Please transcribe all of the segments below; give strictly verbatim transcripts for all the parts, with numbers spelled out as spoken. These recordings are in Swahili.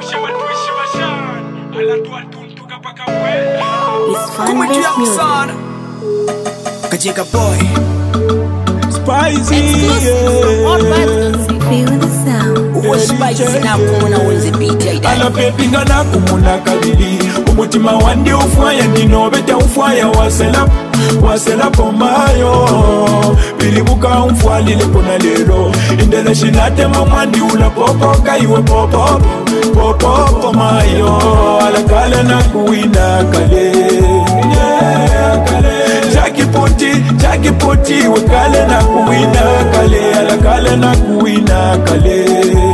It's fun with music. Kajika boy Spicy, Feel the sound. Uwe spicy na kumuna unze beat ya idai anapepinga na kumuna kabili umutima wandi ufwaya ndino beta ufwaya wasela wasela pomayo bilibuka umfwalile kuna lero indele shinate mamwandi ula popo kaiwe popo popo pomayo alakale na kuwina kale yeah, kale Jackie Poti, Jackie Poti, we kale na kuwina kale, ala kale na kuwina kale.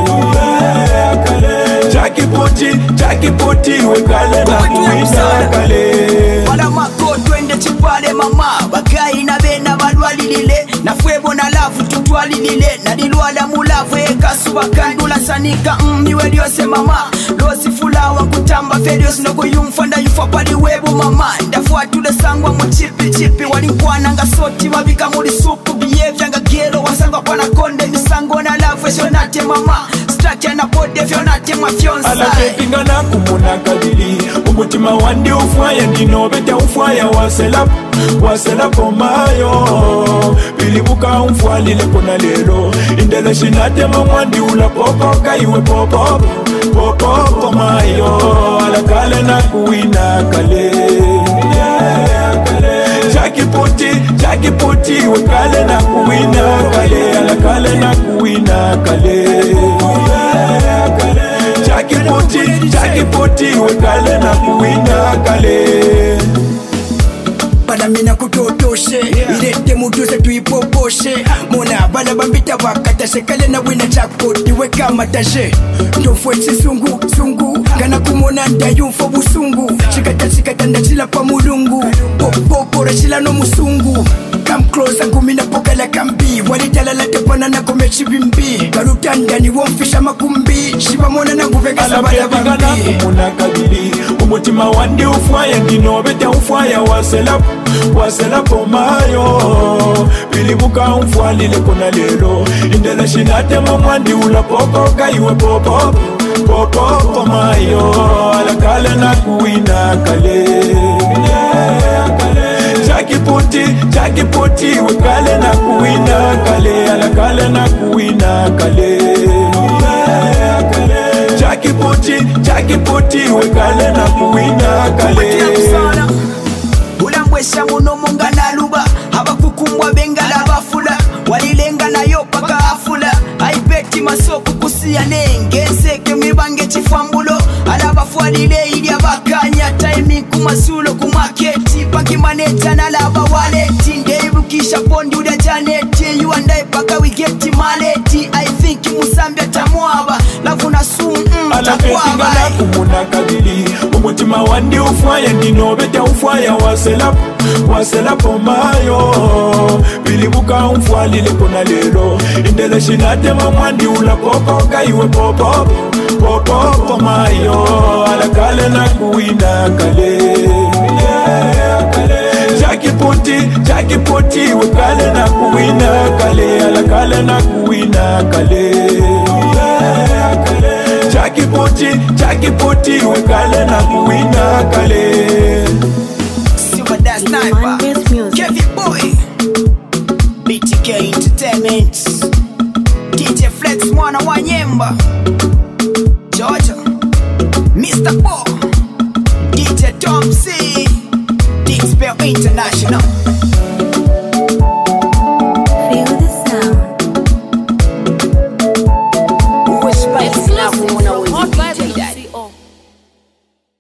Kale, Jackie Poti, Jackie Poti, we kale na kuwina kale. Wala mako twende chipale mama, bakai na bena balwali lile, na fwebo na lafu tutwali lile, na dilwala mulafu eka suba kandula sanika mmiwe diose mama, losi fulawa kutamba fedios noko yumfanda yufa pali webo mama, ndafuwa tule sangwa mchipi chipi, walikwana nga soti wabika muli supu, bievya nga gelo, wasangwa pana konde, misango na lafu esonate mama, stratia na pode fionate mafionsa. Ala pepinga na kumuna kabili, umutima wandi ufwaya ndino beta ufwaya wasela, wasela pomayo, bilibuka umfwalile kuna lero, indele shinate mamwandi ula popo kaiwe popo, popo pomayo, ala kale na kuwina kale, yeah, kale. Jackie Poti, Jackie Poti, we kale na kuwina kale, ala kale na kuwina kale, yeah, kale. Jackie Poti, Jackie Poti, we kale na kuwina kale. Bala mina kutotoshe, yeah. Irete muduze tuipoposhe, mona bala bambita wakata sekale na wina jackpot weka mataje, ndofwetse sungu sungu kana kumona ndayumfo busungu, chikata chikata ndachila pa mulungu, popo rachila no musungu. Come close and kumina pokala kambi, walitala late pana na kome chibimbi, karutanda ni womfisha makumbi, shiba mona na nguvega sabada bambi. Ala pepinga na kumuna kabili, umutima wandi ufwaya ndino beta ufwaya wasela, wasela pomayo, bilibuka umfwalile kuna lero, indele shinate mamwandi ula popo kaiwe popo, popo pomayo, ala kale na kuwina kale, yeah, kale. Jackie Poti, Jackie Poti, we kale na kuwina kale, ala kale na kuwina kale, yeah, kale. Jackie Poti, Jackie Poti, we kale na kuwina kale. Ulambwesha muno munga na luba, haba kukumbwa benga la bafula, walilenga na yopa ka afula, haipeti masoko kusia nenge, nseke mibange chifambulo, alabafualile ili abakanya, timing kumasulo kumaketi, paki maneta na laba waleti, ndevu kisha pondi uda janeti, you and I paka we get maleti, I think musambia tamuaba, lafu na sumu Ala pepinga na kumuna kabili, umutima wandi ufwaya ndino beta ufwaya wasela, wasela pomayo, bilibuka umfwalile kuna lero, indele shinate mamwandi ula popo kaiwe popo, popo pomayo, ala kale na kuwina kale, yeah, kale. Jackie Poti, Jackie Poti, we kale na kuwina kale, ala kale na kuwina kale, yeah, kale. Jackie Poti, Jackie Poti, we kale na kuwina kale. Silver that sniper, Kevin Boy, B T K Entertainment, D J Flex mwana wa Nyemba, Georgia, Mister Bo, D J Tom C, Dick Spell International.